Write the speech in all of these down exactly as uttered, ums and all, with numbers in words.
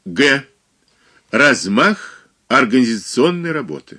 Г. Размах организационной работы.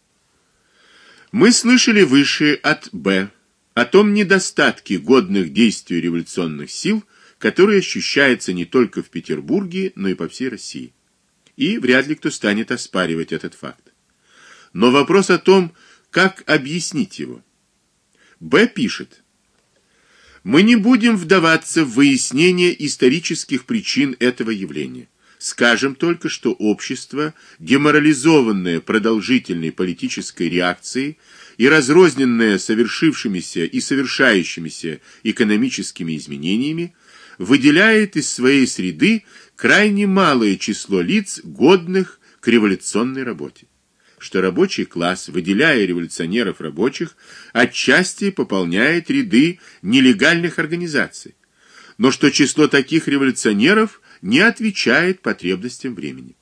Мы слышали выше от Б о том недостатке годных действий революционных сил, который ощущается не только в Петербурге, но и по всей России. И вряд ли кто станет оспаривать этот факт. Но вопрос о том, как объяснить его. Б пишет: мы не будем вдаваться в выяснение исторических причин этого явления. Скажем только, что общество, деморализованное продолжительной политической реакцией и разрозненное совершившимися и совершающимися экономическими изменениями, выделяет из своей среды крайне малое число лиц, годных к революционной работе. Что рабочий класс, выделяя революционеров рабочих, отчасти пополняет ряды нелегальных организаций, но что число таких революционеров не отвечает потребностям времени.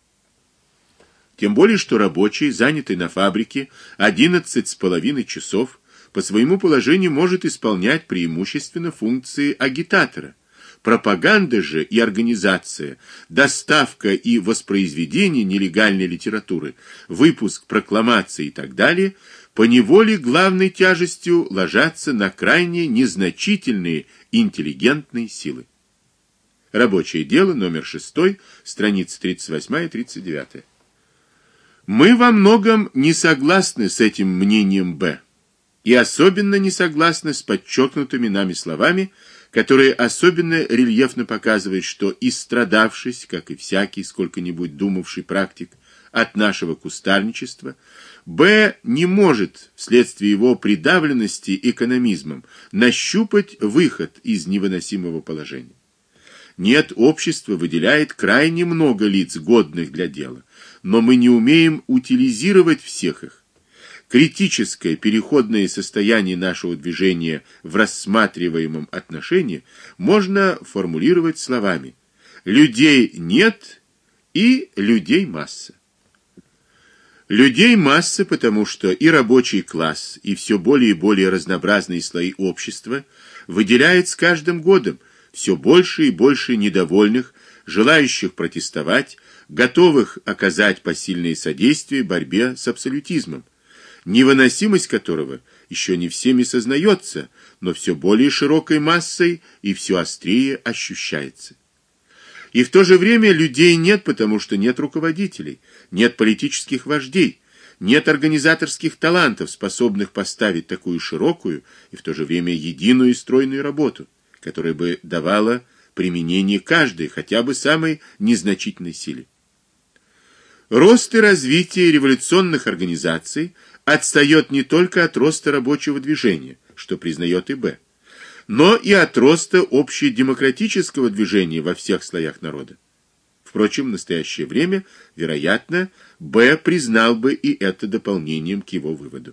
Тем более, что рабочий, занятый на фабрике одиннадцать с половиной часов, по своему положению может исполнять преимущественно функции агитатора. Пропаганда же и организация, доставка и воспроизведение нелегальной литературы, выпуск прокламаций и так далее, поневоле главной тяжестью ложатся на крайне незначительные интеллигентные силы. Рабочее дело, номер шесть, страницы тридцать восемь и тридцать девять. Мы во многом не согласны с этим мнением Б, и особенно не согласны с подчеркнутыми нами словами, которые особенно рельефно показывают, что истрадавшись, как и всякий сколько-нибудь думавший практик, от нашего кустарничества, Б не может, вследствие его придавленности экономизмом, нащупать выход из невыносимого положения. Нет, общество выделяет крайне много лиц, годных для дела, но мы не умеем утилизировать всех их. Критическое переходное состояние нашего движения в рассматриваемом отношении можно формулировать словами: людей нет и людей масса. Людей масса, потому что и рабочий класс, и все более и более разнообразные слои общества выделяет с каждым годом все больше и больше недовольных, желающих протестовать, готовых оказать посильное содействие борьбе с абсолютизмом, невыносимость которого еще не всеми сознается, но все более широкой массой и все острее ощущается. И в то же время людей нет, потому что нет руководителей, нет политических вождей, нет организаторских талантов, способных поставить такую широкую и в то же время единую и стройную работу, которая бы давала применение каждой, хотя бы самой незначительной силе. Рост и развитие революционных организаций отстает не только от роста рабочего движения, что признает и Б, но и от роста общедемократического движения во всех слоях народа. Впрочем, в настоящее время, вероятно, Б признал бы и это дополнением к его выводу.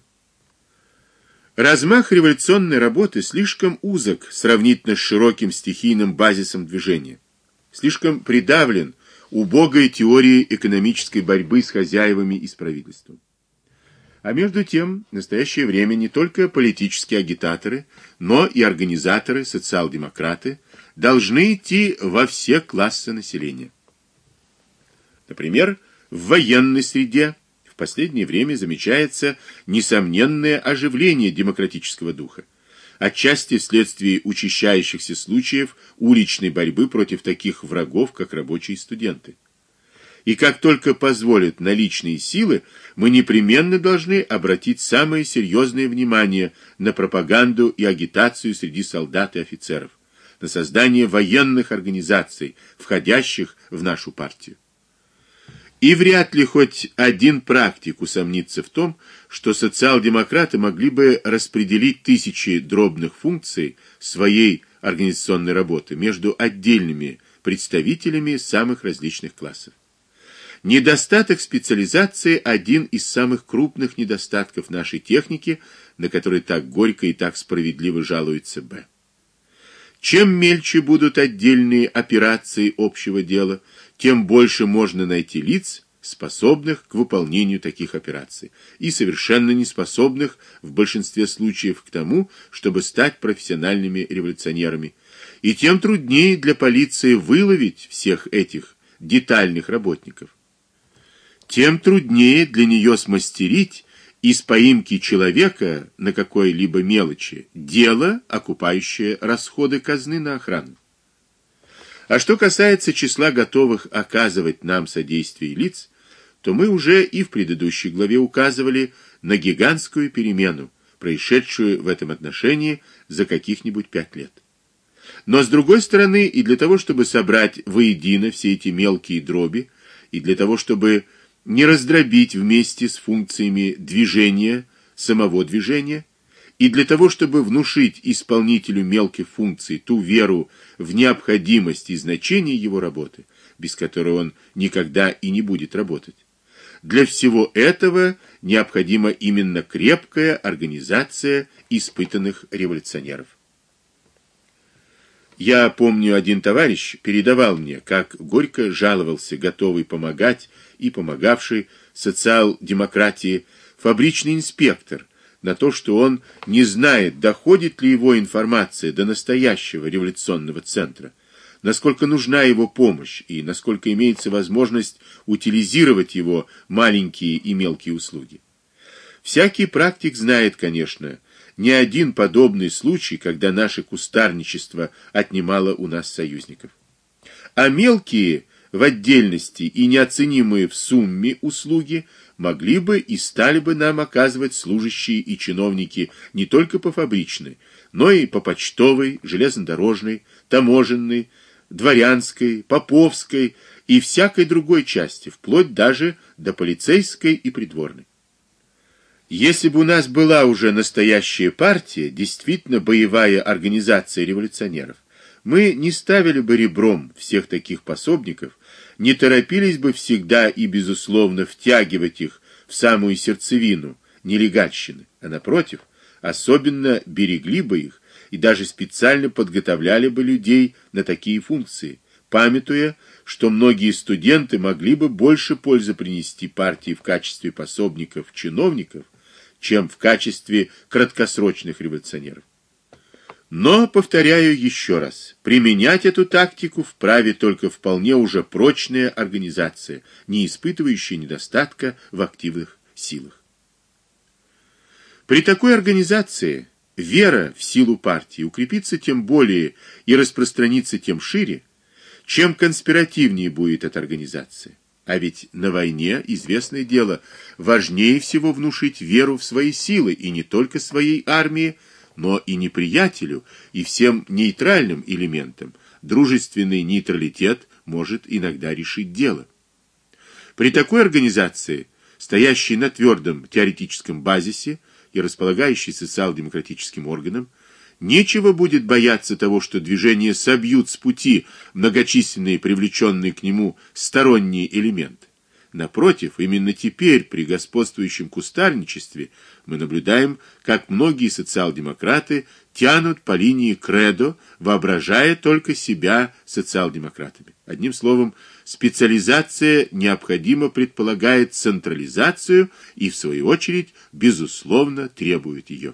Размах революционной работы слишком узок сравнительно с широким стихийным базисом движения, слишком придавлен убогой теорией экономической борьбы с хозяевами и с правительством. А между тем, в настоящее время не только политические агитаторы, но и организаторы, социал-демократы должны идти во все классы населения. Например, в военной среде в последнее время замечается несомненное оживление демократического духа, отчасти вследствие учащающихся случаев уличной борьбы против таких врагов, как рабочие и студенты. И как только позволят наличные силы, мы непременно должны обратить самое серьезное внимание на пропаганду и агитацию среди солдат и офицеров, на создание военных организаций, входящих в нашу партию. И вряд ли хоть один практик усомнится в том, что социал-демократы могли бы распределить тысячи дробных функций своей организационной работы между отдельными представителями самых различных классов. Недостаток специализации – один из самых крупных недостатков нашей техники, на который так горько и так справедливо жалуется Б. Чем мельче будут отдельные операции общего дела, тем больше можно найти лиц, способных к выполнению таких операций, и совершенно неспособных в большинстве случаев к тому, чтобы стать профессиональными революционерами, и тем труднее для полиции выловить всех этих детальных работников, тем труднее для нее смастерить из поимки человека на какой-либо мелочи дело, окупающее расходы казны на охрану. А что касается числа готовых оказывать нам содействие лиц, то мы уже и в предыдущей главе указывали на гигантскую перемену, происшедшую в этом отношении за каких-нибудь пять лет. Но с другой стороны, и для того, чтобы собрать воедино все эти мелкие дроби, и для того, чтобы не раздробить вместе с функциями движения самого движения, и для того, чтобы внушить исполнителю мелких функций ту веру в необходимость и значение его работы, без которой он никогда и не будет работать. Для всего этого необходима именно крепкая организация испытанных революционеров. Я помню, один товарищ передавал мне, как горько жаловался готовый помогать и помогавший социал-демократии фабричный инспектор на то, что он не знает, доходит ли его информация до настоящего революционного центра, насколько нужна его помощь и насколько имеется возможность утилизировать его маленькие и мелкие услуги. Всякий практик знает, конечно, не один подобный случай, когда наше кустарничество отнимало у нас союзников. А мелкие в отдельности и неоценимые в сумме услуги могли бы и стали бы нам оказывать служащие и чиновники не только по фабричной, но и по почтовой, железнодорожной, таможенной, дворянской, поповской и всякой другой части, вплоть даже до полицейской и придворной. Если бы у нас была уже настоящая партия, действительно боевая организация революционеров, мы не ставили бы ребром всех таких пособников, не торопились бы всегда и безусловно втягивать их в самую сердцевину нелегальщины, а напротив, особенно берегли бы их и даже специально подготовляли бы людей на такие функции, памятуя, что многие студенты могли бы больше пользы принести партии в качестве пособников-чиновников, чем в качестве краткосрочных революционеров. Но, повторяю еще раз, применять эту тактику вправе только вполне уже прочная организация, не испытывающая недостатка в активных силах. При такой организации вера в силу партии укрепится тем более и распространится тем шире, чем конспиративнее будет эта организация. А ведь на войне, известное дело, важнее всего внушить веру в свои силы, и не только своей армии, но и неприятелю, и всем нейтральным элементам. Дружественный нейтралитет может иногда решить дело. При такой организации, стоящей на твердом теоретическом базисе и располагающей социал-демократическим органом, нечего будет бояться того, что движение собьют с пути многочисленные привлеченные к нему сторонние элементы. Напротив, именно теперь при господствующем кустарничестве мы наблюдаем, как многие социал-демократы тянут по линии кредо, воображая только себя социал-демократами. Одним словом, специализация необходимо предполагает централизацию и, в свою очередь, безусловно, требует ее.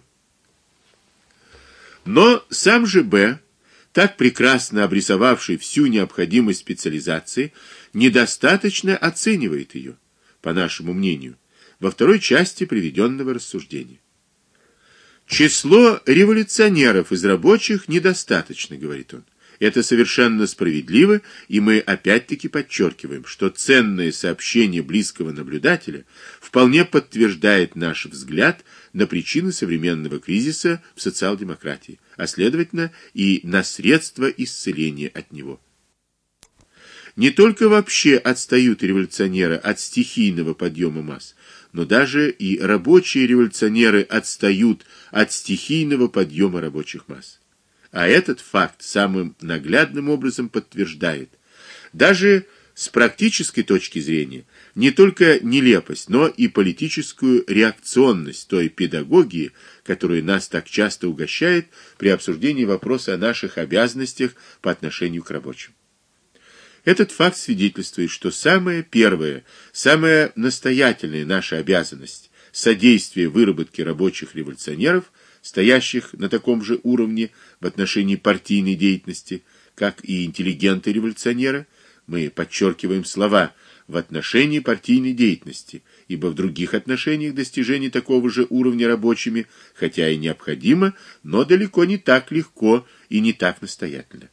Но сам же Б, так прекрасно обрисовавший всю необходимость специализации, недостаточно оценивает ее, по нашему мнению, во второй части приведенного рассуждения. Число революционеров из рабочих недостаточно, говорит он. Это совершенно справедливо, и мы опять-таки подчеркиваем, что ценное сообщение близкого наблюдателя вполне подтверждает наш взгляд на причины современного кризиса в социал-демократии, а следовательно и на средства исцеления от него. Не только вообще отстают революционеры от стихийного подъема масс, но даже и рабочие революционеры отстают от стихийного подъема рабочих масс. А этот факт самым наглядным образом подтверждает даже с практической точки зрения не только нелепость, но и политическую реакционность той педагогии, которая нас так часто угощает при обсуждении вопроса о наших обязанностях по отношению к рабочим. Этот факт свидетельствует, что самая первая, самая настоятельная наша обязанность содействие выработке рабочих революционеров, стоящих на таком же уровне в отношении партийной деятельности, как и интеллигенты-революционеры, Мы подчеркиваем слова в отношении партийной деятельности, ибо в других отношениях достижение такого же уровня рабочими, хотя и необходимо, но далеко не так легко и не так настоятельно.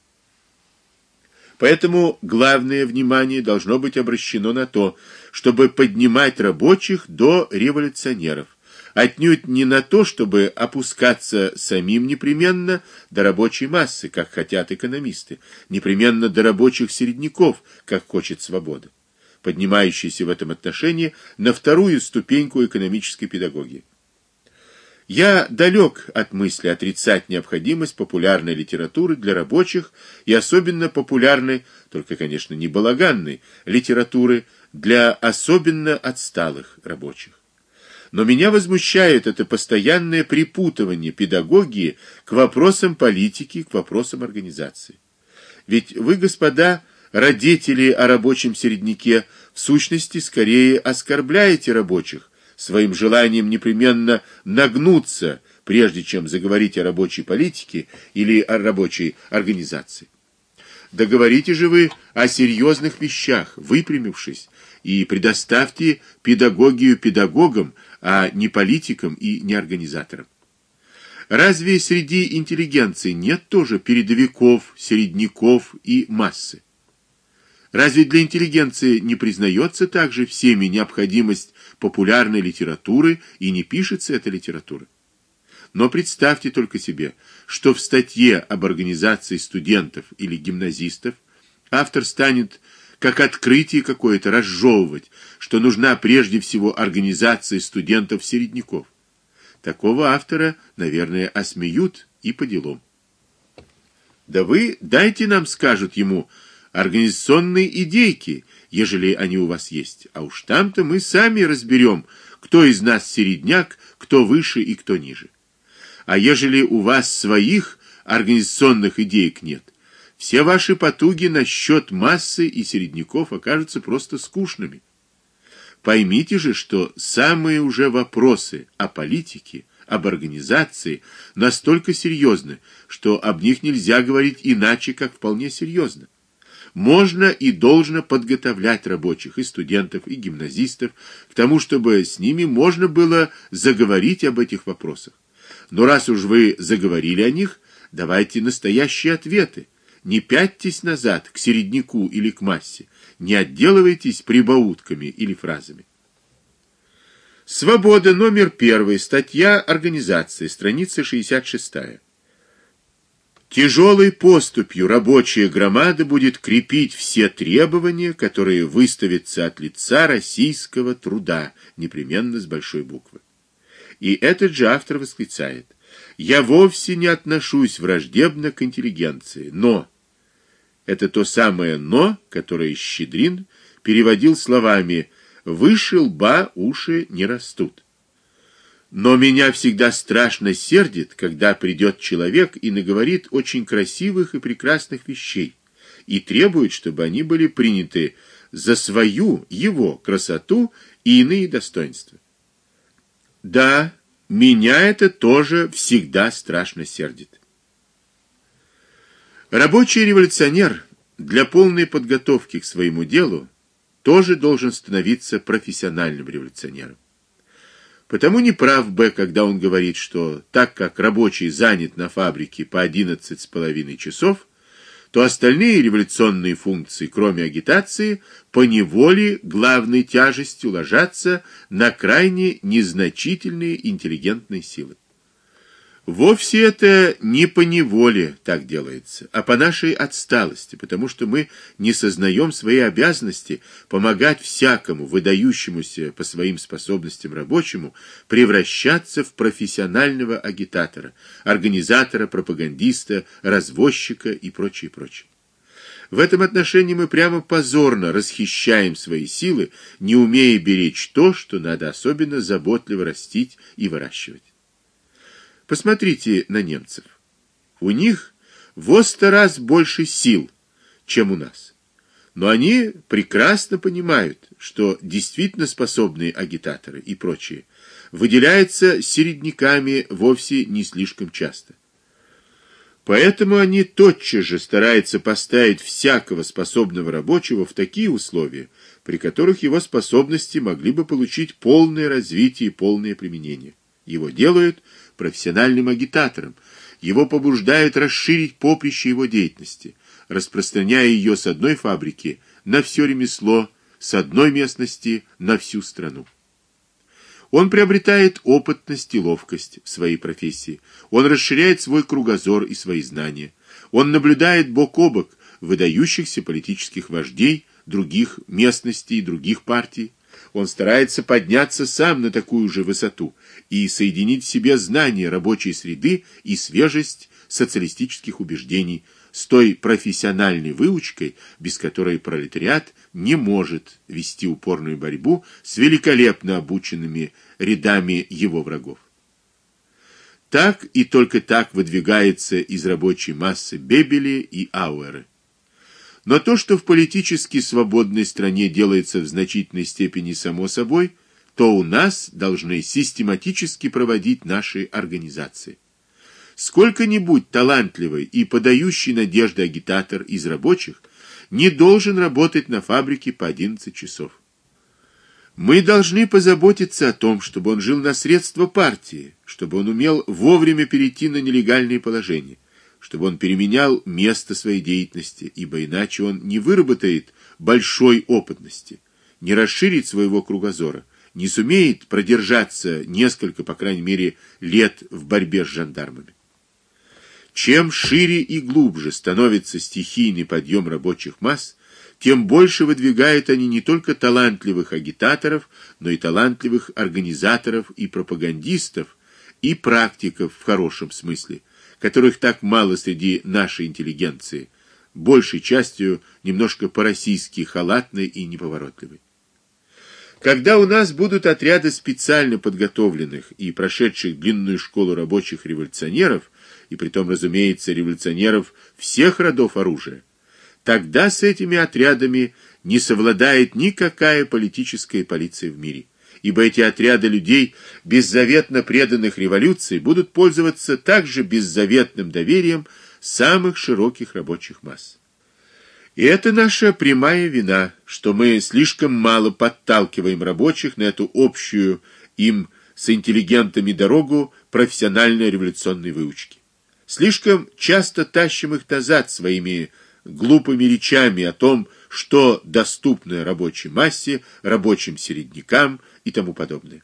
Поэтому главное внимание должно быть обращено на то, чтобы поднимать рабочих до революционеров, отнюдь не на то, чтобы опускаться самим непременно до рабочей массы, как хотят экономисты, непременно до рабочих середняков, как хочет свобода, поднимающийся в этом отношении на вторую ступеньку экономической педагогии. Я далек от мысли отрицать необходимость популярной литературы для рабочих и особенно популярной, только, конечно, не балаганной, литературы для особенно отсталых рабочих. Но меня возмущает это постоянное припутывание педагогии к вопросам политики, к вопросам организации. Ведь вы, господа, родители о рабочем середняке, в сущности, скорее оскорбляете рабочих своим желанием непременно нагнуться, прежде чем заговорить о рабочей политике или о рабочей организации. Договорите же вы о серьезных вещах, выпрямившись, и предоставьте педагогию педагогам, а не политикам и не организаторам. Разве среди интеллигенции нет тоже передовиков, середняков и массы? Разве для интеллигенции не признается также всеми необходимость популярной литературы и не пишется эта литература? Но представьте только себе, что в статье об организации студентов или гимназистов автор станет как открытие какое-то разжевывать, что нужна прежде всего организация студентов-середняков. Такого автора, наверное, осмеют и по делам. Да вы дайте нам, скажут ему, организационные идейки, ежели они у вас есть, а уж там-то мы сами разберем, кто из нас середняк, кто выше и кто ниже. А ежели у вас своих организационных идеек нет, все ваши потуги насчет массы и середняков окажутся просто скучными. Поймите же, что самые уже вопросы о политике, об организации настолько серьезны, что об них нельзя говорить иначе, как вполне серьезно. Можно и должно подготовлять рабочих и студентов, и гимназистов к тому, чтобы с ними можно было заговорить об этих вопросах. Но раз уж вы заговорили о них, давайте настоящие ответы. Не пятьтесь назад к середняку или к массе, не отделывайтесь прибаутками или фразами. Свобода, номер первый, статья организации, страница шестьдесят шестая. Тяжелой поступью рабочая громада будет крепить все требования, которые выставятся от лица российского труда, непременно с большой буквы. И этот же автор восклицает: «Я вовсе не отношусь враждебно к интеллигенции, но...» Это то самое «но», которое Щедрин переводил словами «выше лба уши не растут». Но меня всегда страшно сердит, когда придет человек и наговорит очень красивых и прекрасных вещей и требует, чтобы они были приняты за свою, его красоту и иные достоинства. Да, меня это тоже всегда страшно сердит. Рабочий революционер для полной подготовки к своему делу тоже должен становиться профессиональным революционером. Потому не прав Б, когда он говорит, что так как рабочий занят на фабрике по одиннадцать с половиной часов, то остальные революционные функции, кроме агитации, поневоле главной тяжестью ложатся на крайне незначительные интеллигентные силы. Вовсе это не по неволе так делается, а по нашей отсталости, потому что мы не сознаем своей обязанности помогать всякому выдающемуся по своим способностям рабочему превращаться в профессионального агитатора, организатора, пропагандиста, развозчика и прочее, прочее. В этом отношении мы прямо позорно расхищаем свои силы, не умея беречь то, что надо особенно заботливо растить и выращивать. Посмотрите на немцев. У них во сто раз больше сил, чем у нас. Но они прекрасно понимают, что действительно способные агитаторы и прочие выделяются середняками вовсе не слишком часто. Поэтому они тотчас же стараются поставить всякого способного рабочего в такие условия, при которых его способности могли бы получить полное развитие и полное применение. Его делают профессиональным агитатором, его побуждают расширить поприще его деятельности, распространяя ее с одной фабрики на все ремесло, с одной местности на всю страну. Он приобретает опытность и ловкость в своей профессии. Он расширяет свой кругозор и свои знания. Он наблюдает бок о бок выдающихся политических вождей других местностей и других партий. Он старается подняться сам на такую же высоту и соединить в себе знания рабочей среды и свежесть социалистических убеждений с той профессиональной выучкой, без которой пролетариат не может вести упорную борьбу с великолепно обученными рядами его врагов. Так и только так выдвигается из рабочей массы Бебели и Ауэры. Но то, что в политически свободной стране делается в значительной степени само собой, то у нас должны систематически проводить наши организации. Сколько-нибудь талантливый и подающий надежды агитатор из рабочих не должен работать на фабрике по одиннадцать часов. Мы должны позаботиться о том, чтобы он жил на средства партии, чтобы он умел вовремя перейти на нелегальные положения, чтобы он переменял место своей деятельности, ибо иначе он не выработает большой опытности, не расширит своего кругозора, не сумеет продержаться несколько, по крайней мере, лет в борьбе с жандармами. Чем шире и глубже становится стихийный подъем рабочих масс, тем больше выдвигают они не только талантливых агитаторов, но и талантливых организаторов и пропагандистов, и практиков в хорошем смысле, которых так мало среди нашей интеллигенции, большей частью немножко по-российски халатной и неповоротливой. Когда у нас будут отряды специально подготовленных и прошедших длинную школу рабочих революционеров, и притом, разумеется, революционеров всех родов оружия, тогда с этими отрядами не совладает никакая политическая полиция в мире, ибо эти отряды людей, беззаветно преданных революции, будут пользоваться также беззаветным доверием самых широких рабочих масс. И это наша прямая вина, что мы слишком мало подталкиваем рабочих на эту общую им с интеллигентами дорогу профессиональной революционной выучки. Слишком часто тащим их назад своими глупыми речами о том, что доступно рабочей массе, рабочим середнякам и тому подобное.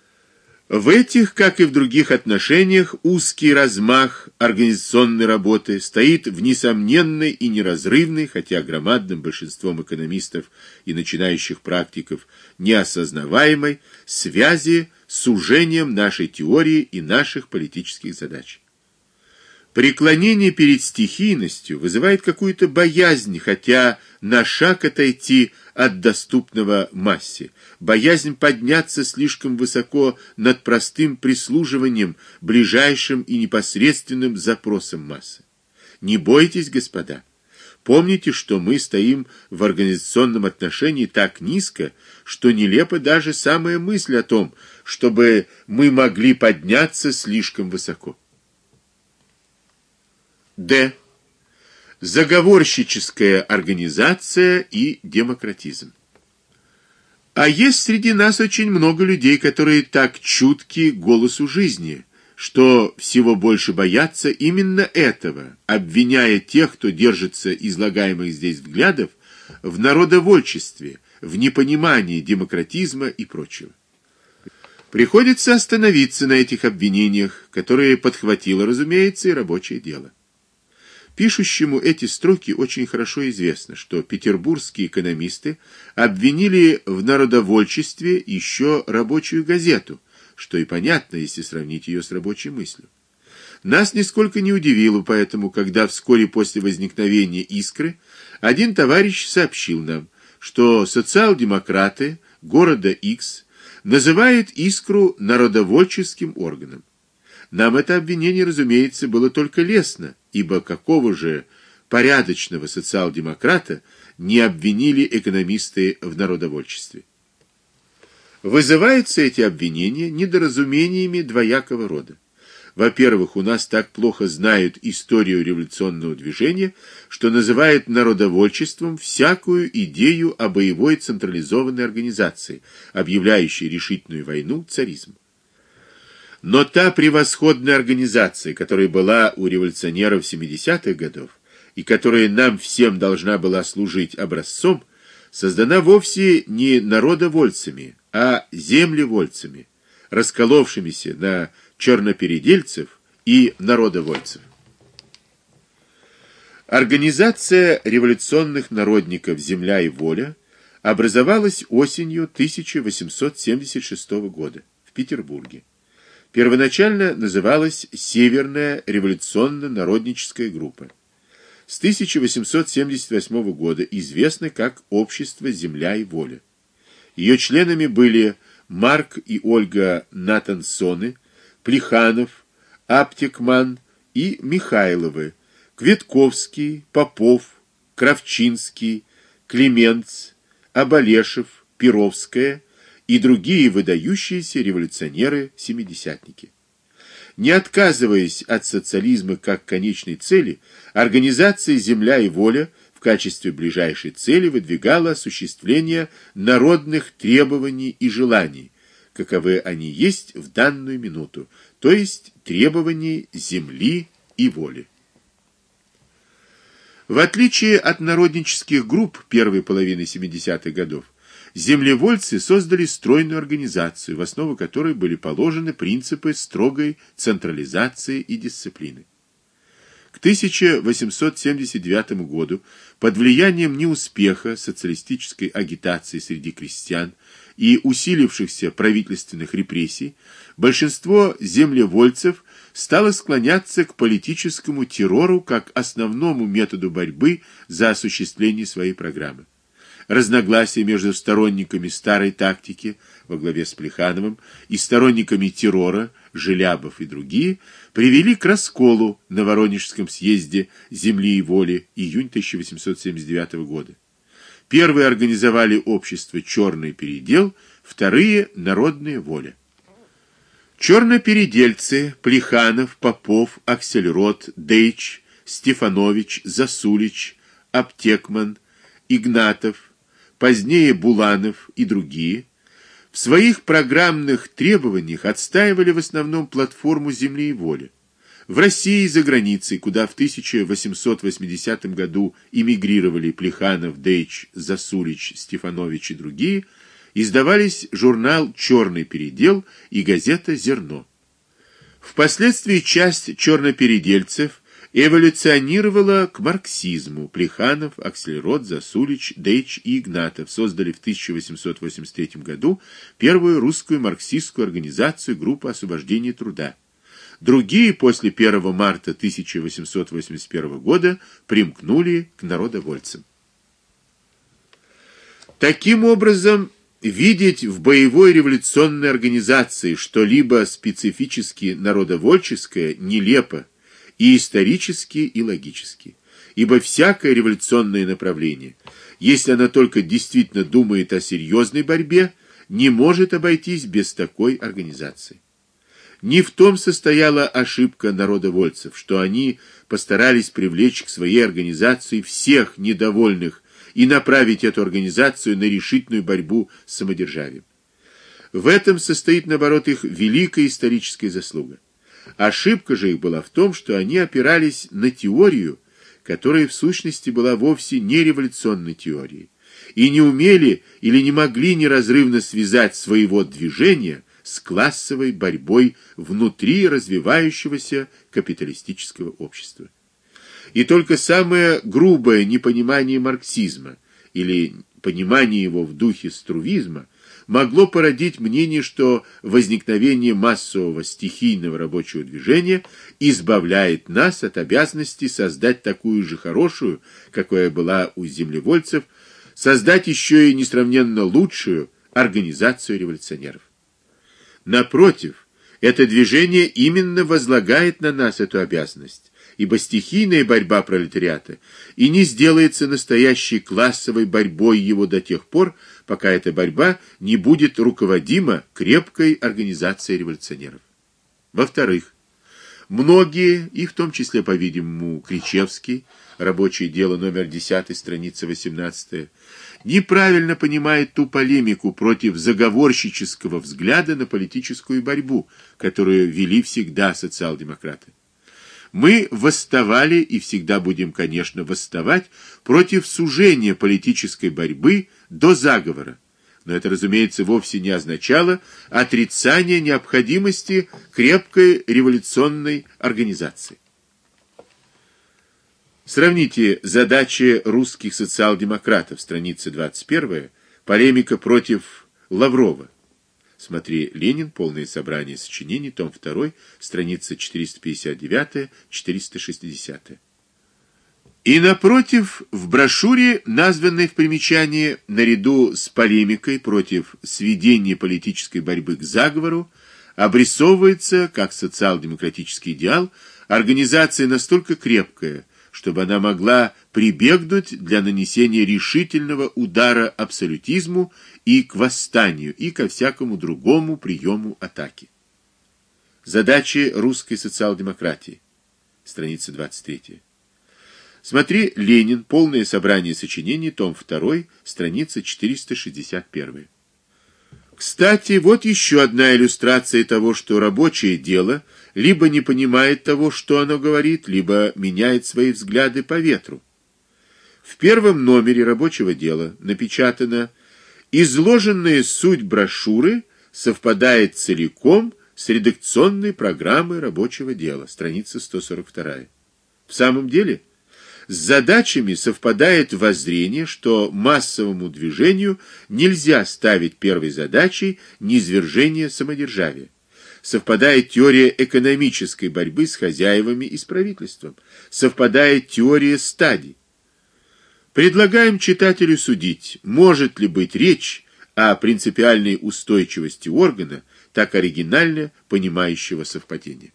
В этих, как и в других отношениях, узкий размах организационной работы стоит в несомненной и неразрывной, хотя громадным большинством экономистов и начинающих практиков неосознаваемой связи с сужением нашей теории и наших политических задач. Преклонение перед стихийностью вызывает какую-то боязнь, хотя на шаг отойти от доступного массе, боязнь подняться слишком высоко над простым прислуживанием ближайшим и непосредственным запросам массы. Не бойтесь, господа. Помните, что мы стоим в организационном отношении так низко, что нелепа даже самая мысль о том, чтобы мы могли подняться слишком высоко. Д. Заговорщическая организация и демократизм. А есть среди нас очень много людей, которые так чутки к голосу жизни, что всего больше боятся именно этого, обвиняя тех, кто держится излагаемых здесь взглядов, в народовольчестве, в непонимании демократизма и прочего. Приходится остановиться на этих обвинениях, которые подхватило, разумеется, и рабочее дело. Пишущему эти строки очень хорошо известно, что петербургские экономисты обвинили в народовольчестве еще рабочую газету, что и понятно, если сравнить ее с рабочей мыслью. Нас нисколько не удивило поэтому, когда вскоре после возникновения «Искры» один товарищ сообщил нам, что социал-демократы города X называют «Искру» народовольческим органом. Нам это обвинение, разумеется, было только лестно, ибо какого же порядочного социал-демократа не обвинили экономисты в народовольчестве? Вызываются эти обвинения недоразумениями двоякого рода. Во-первых, у нас так плохо знают историю революционного движения, что называют народовольчеством всякую идею о боевой централизованной организации, объявляющей решительную войну царизму. Но та превосходная организация, которая была у революционеров семидесятых годов и которая нам всем должна была служить образцом, создана вовсе не народовольцами, а землевольцами, расколовшимися на чернопередельцев и народовольцев. Организация революционных народников «Земля и воля» образовалась осенью тысяча восемьсот семьдесят шестого года в Петербурге. Первоначально называлась Северная революционно-народническая группа. С тысяча восемьсот семьдесят восьмого года известна как Общество «Земля и воля». Ее членами были Марк и Ольга Натансоны, Плеханов, Аптекман и Михайловы, Кветковский, Попов, Кравчинский, Клеменц, Абалешев, Перовская и другие выдающиеся революционеры-семидесятники. Не отказываясь от социализма как конечной цели, организация «Земля и воля» в качестве ближайшей цели выдвигала осуществление народных требований и желаний, каковы они есть в данную минуту, то есть требований земли и воли. В отличие от народнических групп первой половины семидесятых годов, землевольцы создали стройную организацию, в основу которой были положены принципы строгой централизации и дисциплины. К тысяча восемьсот семьдесят девятому году под влиянием неуспеха социалистической агитации среди крестьян и усилившихся правительственных репрессий, большинство землевольцев стало склоняться к политическому террору как основному методу борьбы за осуществление своей программы. Разногласия между сторонниками старой тактики во главе с Плехановым и сторонниками террора, Желябов и другие, привели к расколу на Воронежском съезде «Земли и воли» июнь тысяча восемьсот семьдесят девятого года. Первые организовали общество «Черный передел», вторые — «Народная воля». Чернопередельцы Плеханов, Попов, Аксельрод, Дейч, Стефанович, Засулич, Аптекман, Игнатов, позднее Буланов и другие в своих программных требованиях отстаивали в основном платформу «Земли и воли». В России и за границей, куда в тысяча восемьсот восьмидесятом году эмигрировали Плеханов, Дейч, Засулич, Стефанович и другие, издавались журнал «Черный передел» и газета «Зерно». Впоследствии часть чернопередельцев эволюционировала к марксизму. Плеханов, Аксельрод, Засулич, Дейч и Игнатов создали в тысяча восемьсот восемьдесят третьем году первую русскую марксистскую организацию «Группа освобождения труда». Другие после первого марта тысяча восемьсот восемьдесят первого года примкнули к народовольцам. Таким образом, видеть в боевой революционной организации что-либо специфически народовольческое нелепо и исторически, и логически, ибо всякое революционное направление, если оно только действительно думает о серьезной борьбе, не может обойтись без такой организации. Не в том состояла ошибка народовольцев, что они постарались привлечь к своей организации всех недовольных и направить эту организацию на решительную борьбу с самодержавием. В этом состоит, наоборот, их великая историческая заслуга. Ошибка же их была в том, что они опирались на теорию, которая в сущности была вовсе не революционной теорией, и не умели или не могли неразрывно связать своего движения с классовой борьбой внутри развивающегося капиталистического общества. И только самое грубое непонимание марксизма или понимание его в духе струвизма могло породить мнение, что возникновение массового стихийного рабочего движения избавляет нас от обязанности создать такую же хорошую, какая была у землевольцев, создать еще и несравненно лучшую организацию революционеров. Напротив, это движение именно возлагает на нас эту обязанность, ибо стихийная борьба пролетариата и не сделается настоящей классовой борьбой его до тех пор, пока эта борьба не будет руководима крепкой организацией революционеров. Во-вторых, Многие, и в том числе, по-видимому, Кричевский, Рабочее дело, номер десять, страница восемнадцатая, неправильно понимает ту полемику против заговорщического взгляда на политическую борьбу, которую вели всегда социал-демократы. Мы восставали и всегда будем, конечно, восставать против сужения политической борьбы до заговора. Но это, разумеется, вовсе не означало отрицание необходимости крепкой революционной организации. Сравните задачи русских социал-демократов, страница двадцать первая, полемика против Лаврова. Смотри Ленин, полное собрание сочинений, том второй, страница четыреста пятьдесят девять — четыреста шестьдесят. И напротив, в брошюре, названной в примечании наряду с полемикой против сведения политической борьбы к заговору, обрисовывается как социал-демократический идеал организация настолько крепкая, чтобы она могла прибегнуть для нанесения решительного удара абсолютизму и к восстанию, и ко всякому другому приему атаки. Задачи русской социал-демократии. Страница двадцать третья. Смотри Ленин, полное собрание сочинений, том второй, страница четыреста шестьдесят один. Кстати, вот еще одна иллюстрация того, что рабочее дело либо не понимает того, что оно говорит, либо меняет свои взгляды по ветру. В первом номере Рабочего дела напечатано: изложенная суть брошюры совпадает целиком с редакционной программой Рабочего дела, страница сто сорок два. В самом деле, с задачами совпадает воззрение, что массовому движению нельзя ставить первой задачей низвержение самодержавия. Совпадает теория экономической борьбы с хозяевами и с правительством. Совпадает теория стадий. Предлагаем читателю судить, может ли быть речь о принципиальной устойчивости органа, так оригинально понимающего совпадение.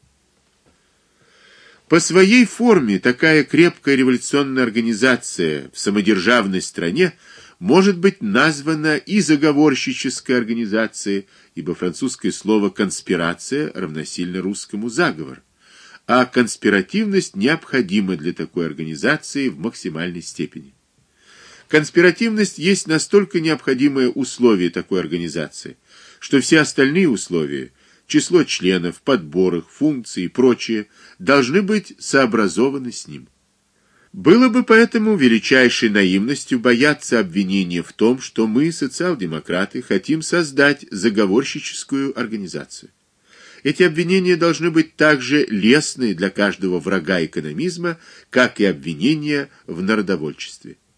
По своей форме такая крепкая революционная организация в самодержавной стране может быть названа и заговорщической организацией, ибо французское слово конспирация равносильно русскому заговор, а конспиративность необходима для такой организации в максимальной степени. Конспиративность есть настолько необходимое условие такой организации, что все остальные условия, число членов, подбор их, функции и прочее, должны быть сообразованы с ним. Было бы поэтому величайшей наивностью бояться обвинения в том, что мы, социал-демократы, хотим создать заговорщическую организацию. Эти обвинения должны быть так же лестны для каждого врага экономизма, как и обвинения в народовольчестве.